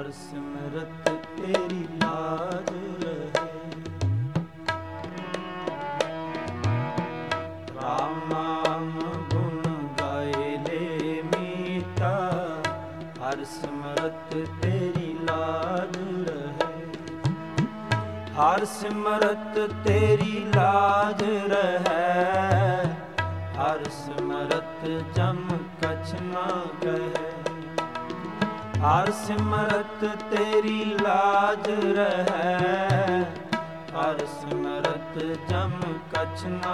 ਹਰ ਸਿਮਰਤ ਤੇਰੀ ਲਾਜ ਰਹੇ। ਰਾਮ ਨਾਮ ਗੁਣ ਗਾਏ ਲੈ ਮੀਤਾ, ਹਰ ਸਿਮਰਤ ਤੇਰੀ ਲਾਜ ਰਹੇ। ਹਰ ਸਿਮਰਤ ਤੇਰੀ ਲਾਜ ਰਹੈ, ਹਰ ਸਿਮਰਤ ਜਮ ਕਛ ਨਾ ਕਹੈ। ਹਰ ਸਿਮਰਤ ਤੇਰੀ ਲਾਜ ਰਹੈ, ਹਰ ਸਿਮਰਤ ਜਮ ਕਛ ਨਾ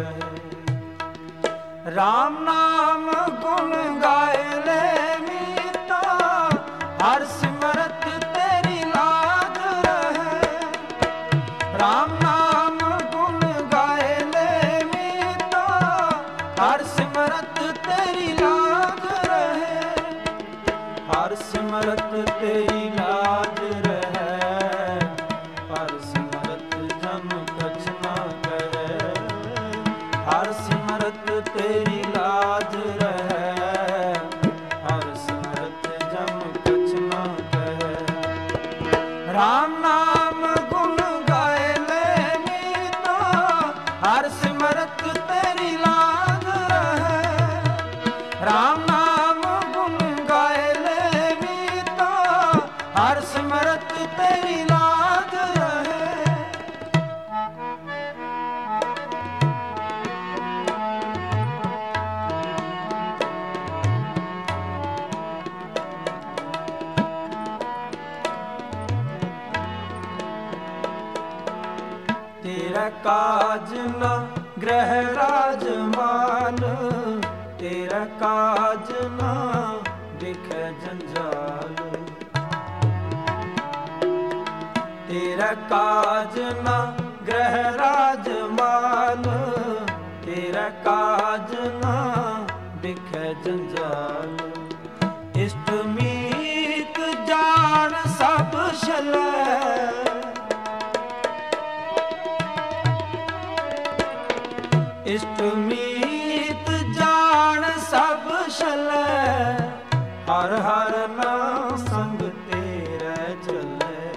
ਕਹੈ। ਰਾਮ ਨਾਮ ਗੁਣ ਗਾਏ ਲੈ ਮੀਤਾ, ਹਰ ਸਿਮਰਤ ਤੇਰੀ ਲਾਜ ਰਹੈ। ਰਾਮ ਨਾਮ ਗੁਣ ਗਾਏ ਲੈ ਮੀਤਾ, ਹਰ ਸਿਮਰਤ ਤੇਰੀ ਲਾਜ ਰਹੈ। ਹਰ ਸਿਮਰਤ ਤੇਰੀ ਲਾਜ ਰਹੈ, ਹਰ ਸਿਮਰਤ ਜਮ ਕਛ ਨਾ ਕਹੈ। ਹਰ ਸਿਮਰਤ ਤੇਰੀ ਲਾਜ ਰਹੈ, ਹਰ ਸਿਮਰਤ ਜਮ ਕਛ ਨਾ ਕਹੈ। ਰਾਮ ਨਾਮ ਗੁਣ ਗਾਏ ਲੈ ਮੀਤਾ, ਹਰ ਸਿਮਰਤ ਤੇਰੀ ਲਾਜ ਰਹੈ। ਰਾਮ ਨਾਮ ਗੁਣ ਗਾਏ ਲੈ ਮੀਤਾ, ਹਰ ਸਿਮਰਤ ਤੇਰੀ ਲਾਜ ਰਹੈ। ਤੇਰਾ ਕਾਜ ਨਾ ਗ੍ਰਹਿ ਰਾਜਮਾਨ, ਤੇਰਾ ਕਾਜ ਨਾ ਦਿਖੈ ਜੰਜਾਲ। ਤੇਰਾ ਕਾਜ ਨਾ ਗ੍ਰਹਿ ਰਾਜਮਾਨ, ਤੇਰਾ ਕਾਜ ਨਾ ਦਿਖੈ ਜੰਜਾਲ। ਇਸ਼ਟ ਮੀਤ ਜਾਣ ਸਭ ਛਲੈ, ਇਸ਼ਟ ਮੀਤ ਜਾਣ ਸਭ ਛਲੈ। ਹਰ ਹਰ ਨਾਮ ਸੰਗ ਤੇਰੇ ਚੱਲੈ,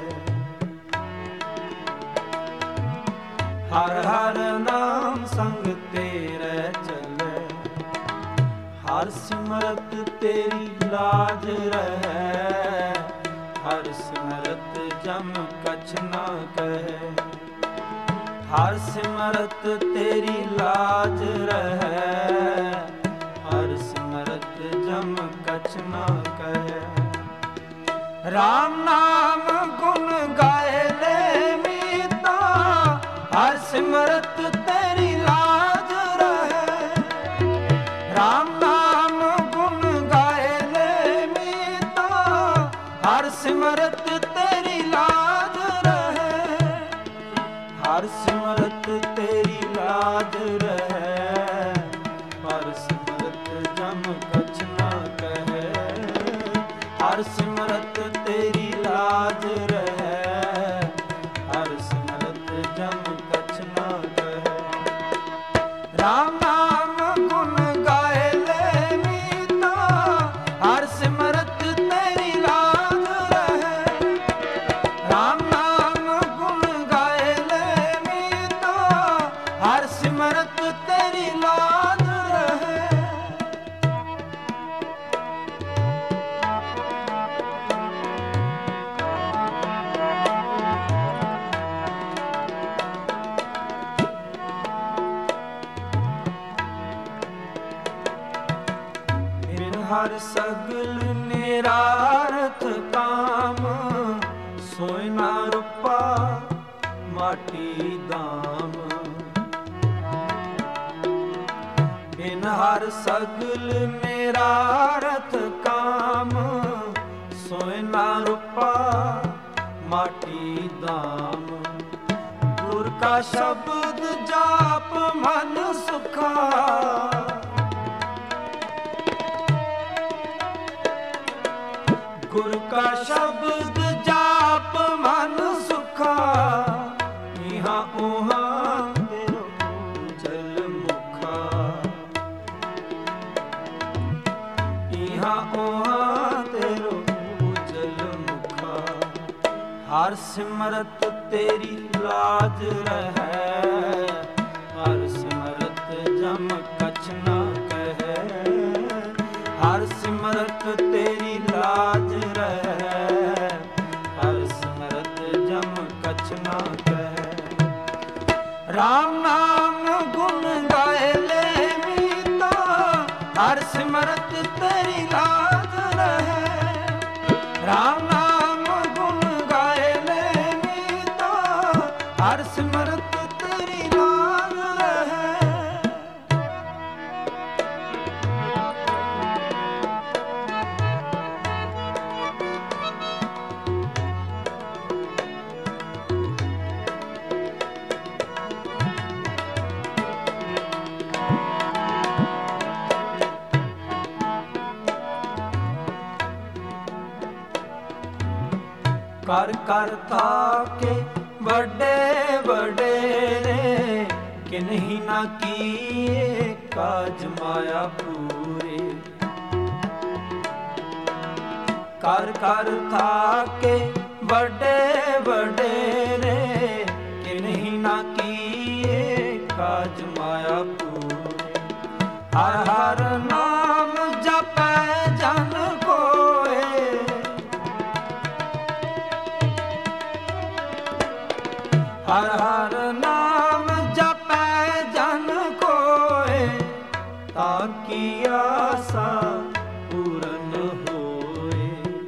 ਹਰ ਹਰ ਨਾਮ ਸੰਗ ਤੇਰੇ ਚੱਲੈ। ਹਰ ਸਿਮਰਤ ਤੇਰੀ ਲਾਜ ਰਹੈ, ਹਰ ਸਿਮਰਤ ਜਮ ਕਛ ਨਾ ਕਹੈ। ਹਰ ਸਿਮਰਤ ਤੇਰੀ ਲਾਜ ਰਹੈ, ਹਰ ਸਿਮਰਤ ਜਮ ਕਛ ਨਾ ਕਹੈ। ਰਾਮ ਨਾਮ ਗੁਣ ਗਾਏ ਲੈ ਮੀਤਾ, ਹਰ ਸਿਮਰਤ ਤੇਰੀ ਲਾਜ ਰਹੈ। ਰਾਮ ਨਾਮ ਗੁਣ ਗਾਏ ਲੈ ਮੀਤਾ, ਹਰ ਸਿਮਰਤ ਤੇਰੀ ਲਾਜ ਰਹੈ। ਹਰ ਸਿਮਰਤ ਤੇਰੀ ਲਾਜ ਰਹੈ, ਹਰ ਸਿਮਰਤ ਜਮ ਕਛ ਨਾ ਕਹੈ। ਹਰ ਸਿਮਰਤ ਤੇਰੀ ਲਾਜ ਰਹੈ, ਹਰ ਸਿਮਰਤ ਜਮ ਕਛ ਨਾ ਕਹੈ। ਰਾਮ ਨਾਮ ਗੁਣ ਗਾਏ ਲੈ ਮੀਤਾ, ਹਰ ਸਿਮਰਤ ਤੇਰੀ ਲਾਜ ਰਹੈ। ਰਾਮ ਨਾਮ ਗੁਣ ਗਾਏ ਲੈ ਮੀਤਾ, ਹਰ ਸਿਮਰਤ ਤੇਰੀ ਲਾਜ ਰਹੈ। ਬਿਨ ਹਰ ਸਗਲ ਨਿਰਾਰਥ ਕਾਮ, ਸੋਇ ਨਾ ਰੂਪਾ ਮਾਟੀ ਦਾਮ। ਬਿਨ ਹਰ ਸਗਲ ਨਿਰਾਰਥ ਕਾਮ, ਸੋਇ ਨਾ ਰੂਪਾ ਮਾਟੀ ਦਾਮ। ਗੁਰ ਕਾ ਸ਼ਬਦ ਜਾਪ ਮਨ ਸੁਖਾ, ਗੁਰ ਕਾ ਸ਼ਬਦ ਜਾਪ ਮਨ ਸੁਖਾ। ਇਹਾਂ ਉਹਾਂ ਤੇਰੋ ਜਲ ਮੁਖਾ, ਇਹਾਂ ਉਹਾਂ ਤੇਰੋ ਜਲ ਮੁਖਾ। ਹਰ ਸਿਮਰਤ ਤੇਰੀ ਲਾਜ ਰਹੈ, ਹਰ ਸਿਮਰਤ ਜਮ ਕਛ ਨਾ ਕਹੈ। ਹਰ ਸਿਮਰਤ ਤੇਰੀ ਲਾਜ ਰਹੈ, ਹਰ ਸਿਮਰਤ ਜਮ ਕਛ ਨਾ ਕਹੈ। ਰਾਮ ਨਾਮ ਗੁਣ ਗਾਏ ਲੈ ਮੀਤਾ, ਹਰ ਸਿਮਰਤ ਤੇਰੀ ਲਾਜ ਰਹੈ। ਰਾਮ ਨਾਮ ਗੁਣ ਗਾਏ ਲੈ ਮੀਤਾ, ਹਰ ਸਿਮਰਤ ਤੇਰੀ ਲਾਜ ਰਹੈ। ਕਰ ਕਰ ਤਾਕੇ ਵੱਡੇ ਵਡੇਰੇ, ਕਿਨਹੀ ਨਾ ਕੀਏ ਕਾਜ ਮਾਇਆ ਪੂਰੇ। ਕਰ ਕਰ ਤਾਕੇ ਵੱਡੇ ਵਡੇਰੇ, ਕਿਨਹੀ ਨਾ ਕੀਏ ਕਾਜ ਮਾਇਆ ਪੂਰੇ। ਹਰ ਹਰ ਨਾਮ ਜਪੈ ਜਨ ਕੋਏ, ਹਰ ਹਰ ਨਾਮ ਜਪੈ ਜਨ ਕੋਏ, ਤਾਂ ਕੀ ਆਸਾ ਪੂਰਨ ਹੋਏ।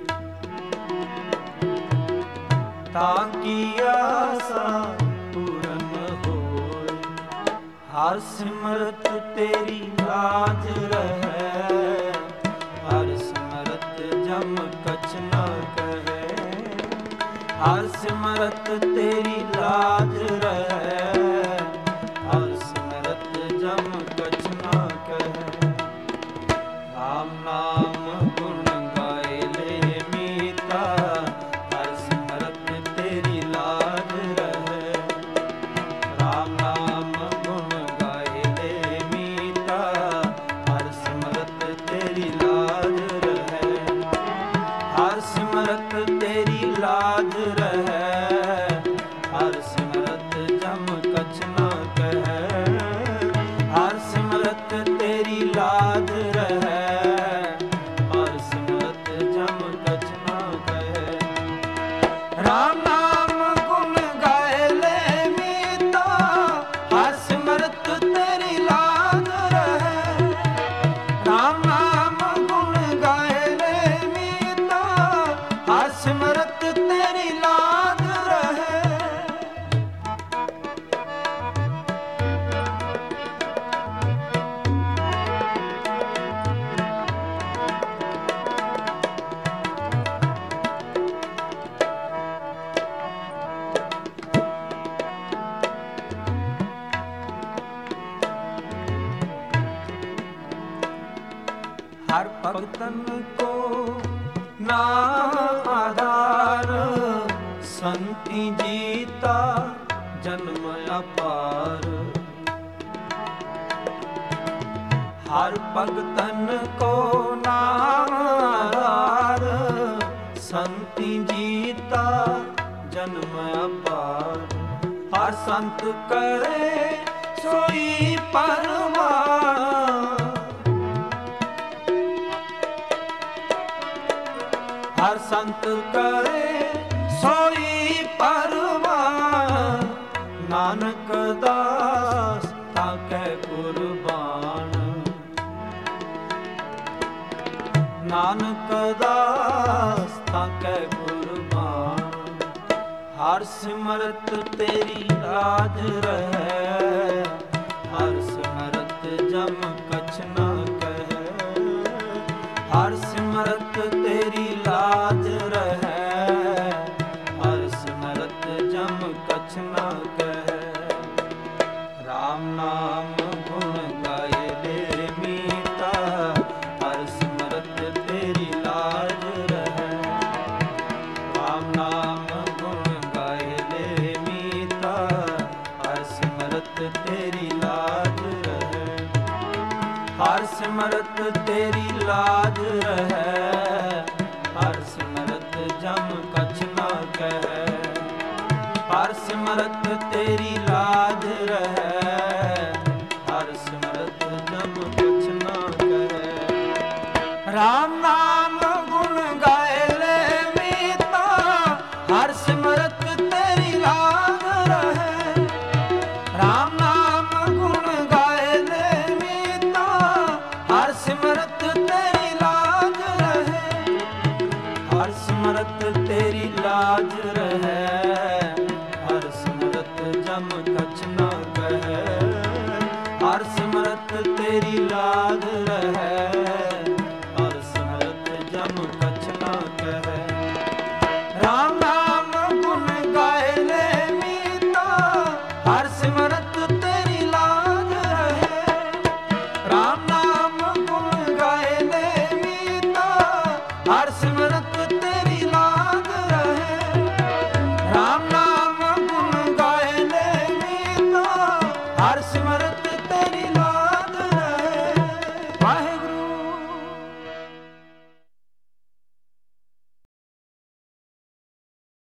ਤਾਂ ਕੀ ਆਸਾ ਪੂਰਨ ਹੋਏ। ਹਰ ਸਿਮਰਤ ਤੇਰੀ ਲਾਜ ਰਹੈ, ਹਰ ਸਿਮਰਤ ਜਮ ਕਛ ਨਾ ਕਹੈ। ਹਰ ਸਿਮਰਤ ਤੇਰੀ ਲਾਜ ਰਹੈ, ਹਰ ਸਿਮਰਤ ਜਮ ਕਛ ਨਾ ਕਹੈ। ਰਾਮ ਨਾਮ ਗੁਣ ਗਾਏ ਲੈ ਮੀਤਾ, ਹਰ ਸਿਮਰਤ ਤੇਰੀ ਲਾਜ ਰਹੈ। ਰਾਮ ਨਾਮ ਗੁਣ ਗਾਏ ਲੈ ਮੀਤਾ, ਹਰ ਸਿਮਰਤ ਤੇਰੀ ਲਾਜ ਰਹੈ। ਹਰ ਸਿਮਰਤ ਤੇਰੀ ਲਾਜ ਰਹੈ, ਹਰ ਸਿਮਰਤ ਜਮ ਕਛ ਨਾ ਕਹੈ। ਹਰ ਸਿਮਰਤ ਤੇਰੀ ਲਾਜ ਰਹੈ, ਹਰ ਸਿਮਰਤ ਜਮ ਕਛ ਨਾ ਕਹੈ। ਰਾਮ ਨਾਮ ਗੁਣ ਗਾਏ ਲੈ ਮੀਤਾ, ਹਰ ਸਿਮਰਤ ਤੇਰੀ ਲਾਜ ਰਹੈ। ਰਾਮ ਨਾਮ ਗੁਣ ਗਾਏ ਲੈ ਮੀਤਾ, ਹਰ ਸਿਮਰਤ ਤੇਰੀ ਲਾਜ ਰਹੈ। ਹਰ ਭਗਤਨ ਕੋ ਨਾਮ ਆਧਾਰ, ਸੰਤੀ ਜੀਤਾ ਜਨਮ ਅਪਾਰ। ਹਰ ਭਗਤਨ ਕੋ ਨਾਮ ਆਧਾਰ, ਸੰਤੀ ਜੀਤਾ ਜਨਮ ਅਪਾਰ। ਹਰ ਸੰਤ ਕਰੇ ਸੋਈ ਪਰਮਾਨ, ਹਰ ਸੰਤ ਕਰੇ ਸੋਈ ਪਰਵਾਨ। ਨਾਨਕ ਦਾਸ ਤਾਕੈ ਕੁਰਬਾਨ, ਨਾਨਕ ਦਾਸ ਤਾਕੈ ਕੁਰਬਾਨ। ਹਰ ਸਿਮਰਤ ਤੇਰੀ ਲਾਜ ਰਹੈ, ਹਰ ਸਿਮਰਤ ਜਮ ਕਛ ਨਾ ਕਹੈ। ਹਰ ਸਿਮਰਤ ਤੇਰੀ ਲਾਜ ਰਹੈ, ਹਰ ਸਿਮਰਤ ਜਮ ਕਛ ਨਾ ਕਹੈ। ਰਾਮ ਨਾਮ ਗੁਣ ਗਾਏ ਲੈ ਮੀਤਾ, ਹਰ ਸਿਮਰਤ ਤੇਰੀ ਲਾਜ ਰਹੈ। ਰਾਮ ਨਾਮ ਗੁਣ ਗਾਏ ਲੈ ਮੀਤਾ, ਹਰ ਸਿਮਰਤ ਤੇਰੀ ਲਾਜ ਰਹੈ। ਹਰ ਸਿਮਰਤ ਤੇਰੀ ਲਾਜ ਰਹੈ, ਹਰ ਸਿਮਰਤ ਜਮ ਕਛ ਨਾ ਕਹੈ। ਸਿਮਰਤ ਤੇਰੀ ਲਾਜ ਰਹੈ, ਹਰ ਸਿਮਰਤ ਜਮ ਕਛ ਨਾ ਕਹੈ। ਰਾਮ ਨਾਮ ਗੁਣ ਗਾਏ ਲੈ ਮੀਤਾ, ਹਰ ਸਿਮਰਤ ਤੇਰੀ ਲਾਜ ਰਹੈ। ਰਾਮ ਨਾਮ ਗੁਣ ਗਾਏ ਲੈ ਮੀਤਾ, ਹਰ ਸਿਮਰਤ ਤੇਰੀ ਲਾਜ ਰਹੈ। ਹਰ ਸਿਮਰਤ ਤੇਰੀ ਲਾਜ ਰਹੈ, ਹਰ ਸਿਮਰਤ ਜਮ ਕਛ ਨਾ ਕਹੈ। ਹਰ ਸਿਮਰਤ ਤੇਰੀ ਲਾਜ ਰਹੈ, ਹਰ ਸਿਮਰਤ ਜਮ ਕਛ ਨਾ ਕਹੈ। ਰਾਮ ਨਾਮ ਗੁਣ ਗਾਏ ਲੈ ਮੀਤਾ, ਹਰ ਸਿਮਰਤ ਤੇਰੀ ਲਾਜ ਰਹੈ। ਰਾਮ ਨਾਮ ਗੁਣ ਗਾਏ ਲੈ ਮੀਤਾ, ਹਰ ਸਿਮਰਤ